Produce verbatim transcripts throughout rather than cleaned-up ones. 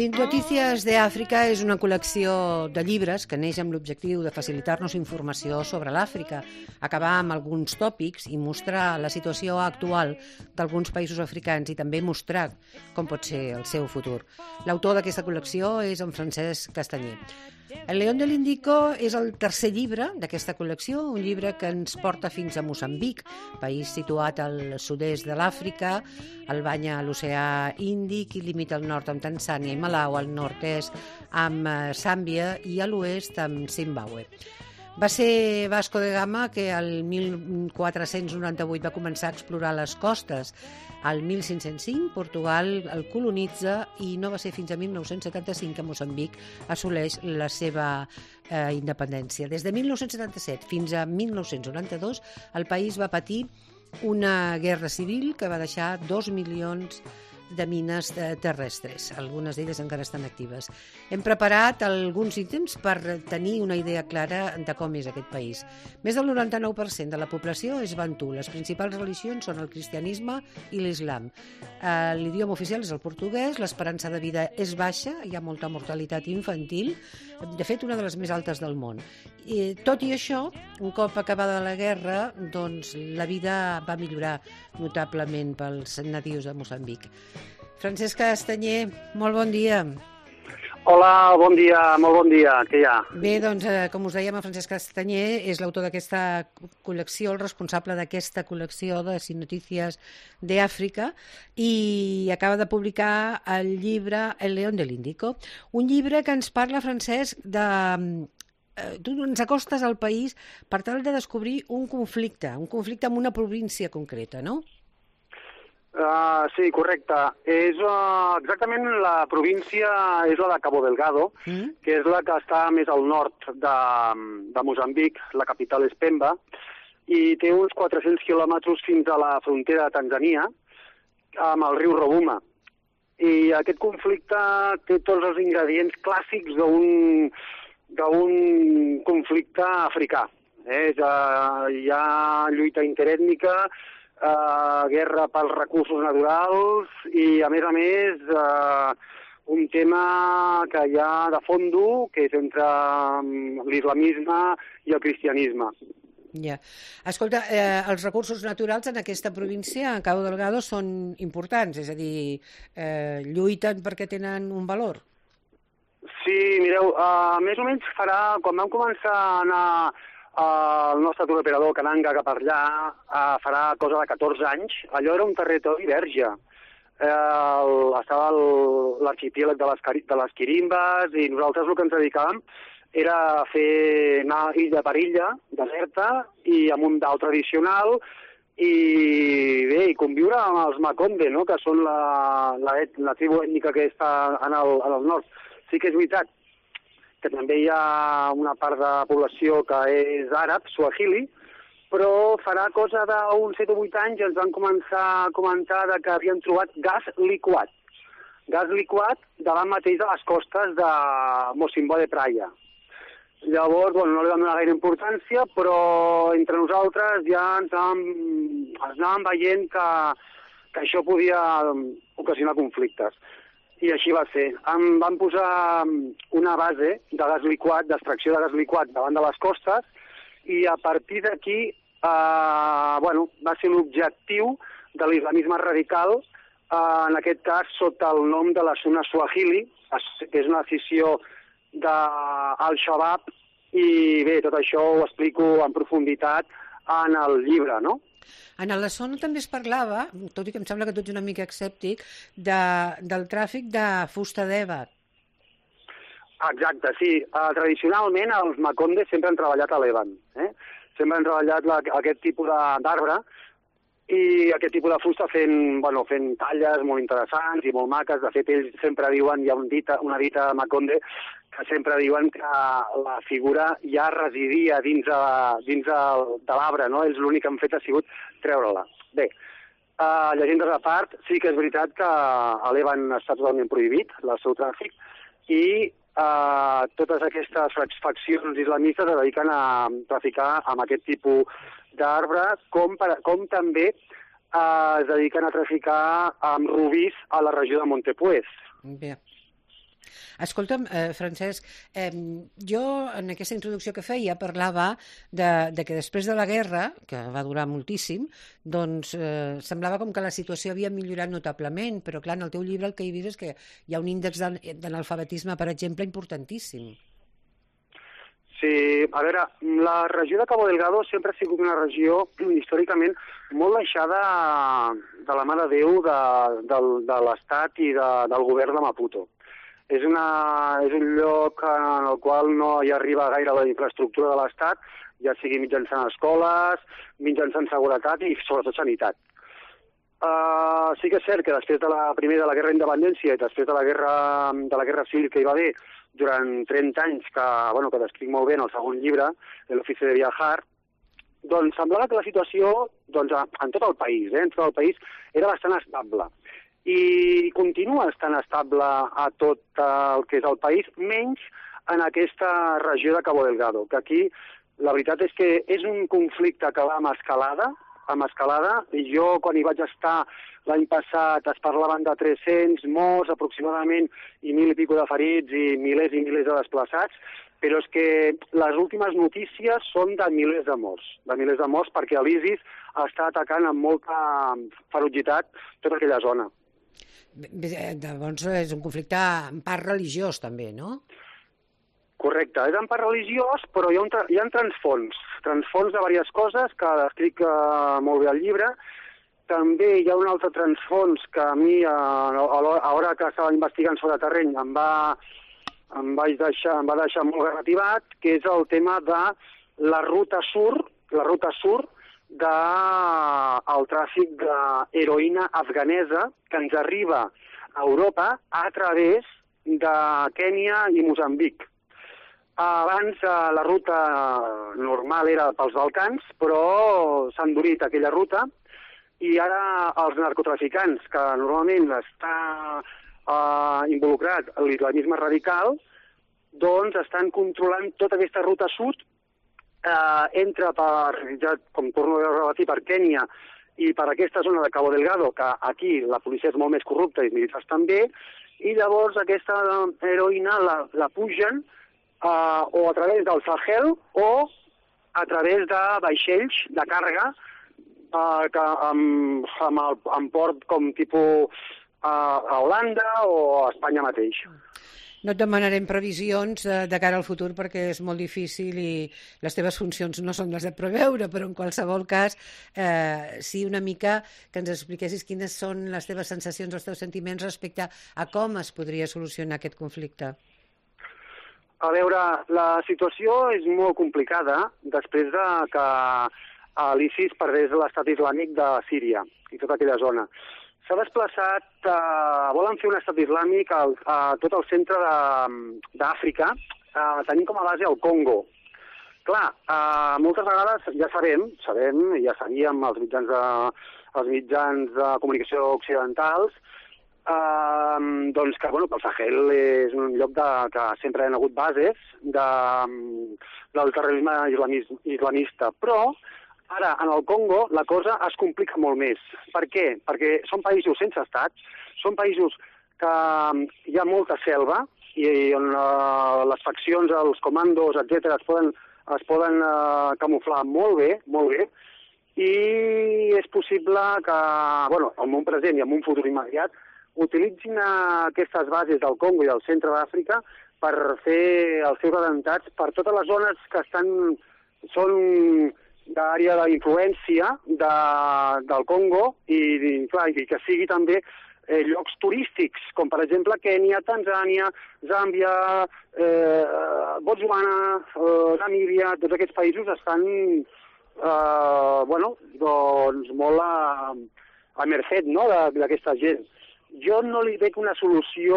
Notícies d'Àfrica és una col·lecció de llibres que neix amb l'objectiu de facilitar-nos informació sobre l'Àfrica, acabar amb alguns tòpics i mostrar la situació actual d'alguns països africans i també mostrar com pot ser el seu futur. L'autor d'aquesta col·lecció és en Francesc Castanyer. El León del Índico és el tercer llibre d'aquesta col·lecció, un llibre que ens porta fins a Moçambic, país situat al sud-est de l'Àfrica, el banya l'oceà Índic i limita al nord amb Tanzània i Malau, al nord-est amb Zàmbia i a l'oest amb Zimbàbue. Va ser Vasco de Gama que el mil quatre-cents noranta-vuit va començar a explorar les costes. Al mil cinc-cents cinc, Portugal el colonitza i no va ser fins a mil nou-cents setanta-cinc que Moçambic assoleix la seva eh, independència. Des de mil nou-cents setanta-set fins a mil nou-cents noranta-dos, el país va patir una guerra civil que va deixar dos milions de mines terrestres. Algunes d'elles encara estan actives. Hem preparat alguns ítems per tenir una idea clara de com és aquest país. Més del noranta-nou per cent de la població és bantú. Les principals religions són el cristianisme i l'islam. L'idioma oficial és el portuguès, l'esperança de vida és baixa, hi ha molta mortalitat infantil, de fet una de les més altes del món. I, tot i això, un cop acabada la guerra, doncs la vida va millorar notablement pels nadius de Moçambic. Francesc Castanyer, molt bon dia. Hola, bon dia, molt bon dia, què hi ha? Bé, doncs, eh, com us dèiem, en Francesc Castanyer és l'autor d'aquesta col·lecció, el responsable d'aquesta col·lecció de Notícies d'Àfrica, i acaba de publicar el llibre El León del Índico, un llibre que ens parla, Francesc, de... Eh, tu ens acostes al país per tal de descobrir un conflicte, un conflicte en una província concreta, no? Uh, sí, correcte. És uh, exactament la província és la de Cabo Delgado, mm. que és la que està més al nord de, de Moçambic, la capital és Pemba, i té uns quatre-cents quilòmetres fins a la frontera de Tanzània amb el riu Rovuma. I aquest conflicte té tots els ingredients clàssics d'un d'un conflicte africà. Eh? Ja, hi ha lluita interètnica, Uh, guerra pels recursos naturals i, a més a més, uh, un tema que hi ha de fondo, que és entre um, l'islamisme i el cristianisme. Ja. Escolta, eh, els recursos naturals en aquesta província, en Cabo Delgado, són importants, és a dir, eh, lluiten perquè tenen un valor. Sí, mireu, uh, més o menys farà, quan vam començar a anar el nostre turoperador Cananga cap allà uh, farà cosa de catorze anys, allò era un territori verge. Eh, el, estava l'arxipèlag de, de les Quirimbes i nosaltres el que ens dedicàvem era fer anar illa per illa, deserta, i amb un dau tradicional i bé, i conviure amb els Makonde, no?, que són la, la, la tribu ètnica que està en el, en el nord. Sí que és veritat que també hi ha una part de població que és àrab, suahili, però farà cosa d'uns set o vuit anys ens van començar a comentar que havien trobat gas liquat. Gas liquat davant mateix de les costes de Mocimboa de Praia. Llavors, bueno, no li vam donar gaire importància, però entre nosaltres ja ens anàvem, ens anàvem veient que, que això podia ocasionar conflictes. I així va ser. Em van posar una base de gas liquat, d'extracció de gas liquat davant de les costes, i a partir d'aquí, eh, bueno, va ser l'objectiu de l'islamisme radical, eh, en aquest cas sota el nom de la Sunna Swahili, que és una afició d'Al-Shabaab, i bé, tot això ho explico en profunditat en el llibre, no? En la zona també es parlava, tot i que em sembla que tu ets una mica escèptic, de, del tràfic de fusta d'èber. Exacte, sí. Uh, tradicionalment els Makonde sempre han treballat a l'Eban. Eh? Sempre han treballat la, aquest tipus d'arbre i aquest tipus de fusta fent, bueno, fent talles molt interessants i molt maques. De fet, ells sempre diuen, hi ha un dita, una dita Makonde, que sempre diuen que la figura ja residia dins, a, dins a, de l'arbre, no? Ells l'únic que han fet ha sigut treure-la. Bé, uh, llegendes a part, sí que és veritat que a l'Eban està totalment prohibit el seu tràfic i uh, totes aquestes faccions islamistes es dediquen a traficar amb aquest tipus d'arbre, com, per, com també uh, es dediquen a traficar amb rubís a la regió de Montepuez. Bé. Escolta'm, eh, Francesc, eh, jo en aquesta introducció que feia parlava de, de que després de la guerra, que va durar moltíssim, doncs eh, semblava com que la situació havia millorat notablement, però clar, en el teu llibre el que hi dius és que hi ha un índex d'analfabetisme, per exemple, importantíssim. Sí, a veure, la regió de Cabo Delgado sempre ha sigut una regió històricament molt deixada de la mà de Déu de, de, de l'Estat i de, del govern de Maputo. És, una, és un lloc en el qual no hi arriba gaire la infraestructura de l'Estat, ja sigui mitjançant escoles, mitjançant seguretat i sobretot sanitat. Uh, sí que és cert que després de la primera de la guerra d'independència i després de la guerra, de la guerra civil que hi va haver durant trenta anys, que, bueno, que descric molt bé en el segon llibre, l'Ofici de Viajar, doncs semblava que la situació doncs, en tot el país, eh, en tot el país, era bastant estable. I continua estant estable a tot el que és el país, menys en aquesta regió de Cabo Delgado, que aquí la veritat és que és un conflicte que va amb escalada, amb escalada, i jo quan hi vaig estar l'any passat es parlaven de tres-cents morts aproximadament i mil i pico de ferits i milers i milers de desplaçats, però és que les últimes notícies són de milers de morts, de milers de morts perquè l'ISIS està atacant amb molta ferocitat tota aquella zona. Llavors és un conflicte en part religiós també, no? Correcte, és en part religiós, però hi ha, un, hi ha transfons, transfons de diverses coses que descric uh, molt bé al llibre. També hi ha un altre transfons que a mi, uh, a l'hora que estava investigant sobre terreny, em va, em, vaig deixar, em va deixar molt garrativat, que és el tema de la ruta sur, la ruta sur del tràfic d'heroïna afganesa que ens arriba a Europa a través de Kènia i Moçambic. Abans la ruta normal era pels Balcans, però s'ha endurit aquella ruta i ara els narcotraficants, que normalment està eh, involucrat en l'islamisme radical, doncs estan controlant tota aquesta ruta sud, eh, entra per, ja, com torno a repetir, per Kènia i per aquesta zona de Cabo Delgado, que aquí la policia és molt més corrupta i els militars també, i llavors aquesta heroïna la, la pugen Uh, o a través del Sahel o a través de vaixells de càrrega uh, que amb, amb, el, amb port com tipus uh, a Holanda o a Espanya mateix. No et demanarem previsions de, de cara al futur perquè és molt difícil i les teves funcions no són les de preveure, però en qualsevol cas eh, sí una mica que ens expliquessis quines són les teves sensacions, els teus sentiments respecte a com es podria solucionar aquest conflicte. A veure, la situació és molt complicada després de que l'ISIS perdés l'estat islàmic de Síria i tota aquella zona. S'ha desplaçat, eh, volen fer un estat islàmic a, a tot el centre d'Àfrica, eh, tenint com a base el Congo. Clar, eh, moltes vegades ja sabem, sabem, ja sabíem els mitjans de, els mitjans de comunicació occidentals, Uh, doncs que, bueno, que el Sahel és un lloc de, que sempre hi ha hagut bases de, del terrorisme islamis, islamista, però ara en el Congo la cosa es complica molt més. Per què? Perquè són països sense estat, són països que hi ha molta selva i on uh, les faccions, els comandos, etcètera, es poden, es poden uh, camuflar molt bé, molt bé, i és possible que, bueno, en un present i en un futur immediat, utilitzin aquestes bases del Congo i del centre d'Àfrica per fer els seus atemptats per totes les zones que estan, són d'àrea d'influència de, del Congo i, i, clar, i que sigui també eh, llocs turístics, com per exemple Kènia, Tanzània, Zàmbia, eh, Botswana, eh, Namíbia, tots aquests països estan eh, bueno, doncs molt a, a merced, no?, d'aquesta gent. Jo no li veig una solució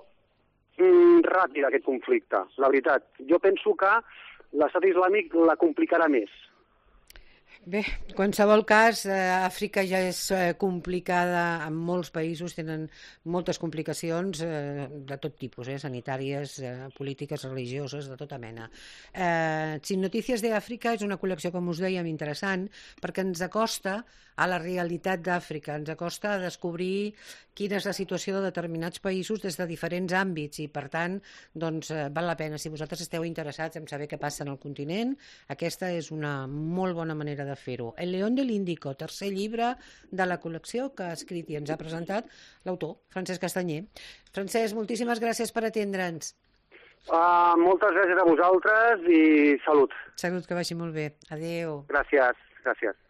mm, ràpida a aquest conflicte, la veritat. Jo penso que l'estat islàmic la complicarà més. Bé, en qualsevol cas, eh, Àfrica ja és eh, complicada en molts països, tenen moltes complicacions eh, de tot tipus, eh, sanitàries, eh, polítiques, religioses, de tota mena. Eh, Sin Notícies d'Àfrica és una col·lecció, com us dèiem, interessant, perquè ens acosta a la realitat d'Àfrica, ens acosta a descobrir quina és la situació de determinats països des de diferents àmbits i, per tant, doncs, eh, val la pena. Si vosaltres esteu interessats en saber què passa en el continent, aquesta és una molt bona manera de fer-ho. El León del Índico, tercer llibre de la col·lecció que ha escrit i ens ha presentat l'autor, Francesc Castanyer. Francesc, moltíssimes gràcies per atendre'ns. Uh, moltes gràcies a vosaltres i salut. Salut, que vagi molt bé. Adéu. Gràcies, gràcies.